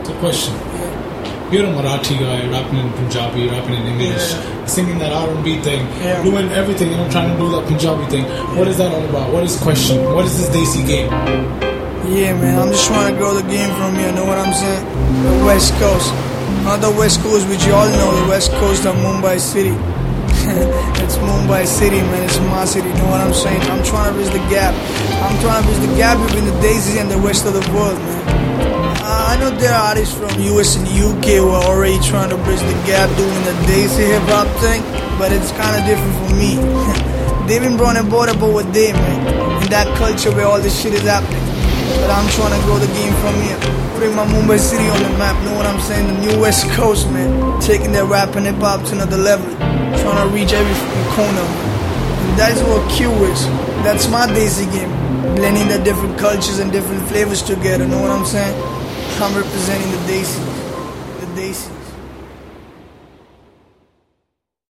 The question. You're a Marathi guy, rapping in Punjabi, rapping in English, singing that R&B thing, doing everything, trying to do that Punjabi thing. What is that all about? What is question? What is this Desi game? Yeah, man, I'm just trying to grow the game from here, know what I'm saying? The West Coast. Not the West Coast, which you all know, the West Coast of Mumbai City. It's Mumbai City, man, it's my city, know what I'm saying? I'm trying to bridge the gap. I'm trying to bridge the gap between the Desi and the rest of the world, man. I know there are artists from US and UK who are already trying to bridge the gap doing the Desi hip-hop thing, but it's kind of different for me. They've been brought on board about what they, man, in that culture where all this shit is happening. But I'm trying to grow the game from here, putting my Mumbai City on the map, know what I'm saying? The new West Coast, man, taking their rap and hip-hop to another level, trying to reach every corner, man. And that's what Q is. That's my Desi game, blending the different cultures and different flavors together, know what I'm saying? I'm representing the Desis.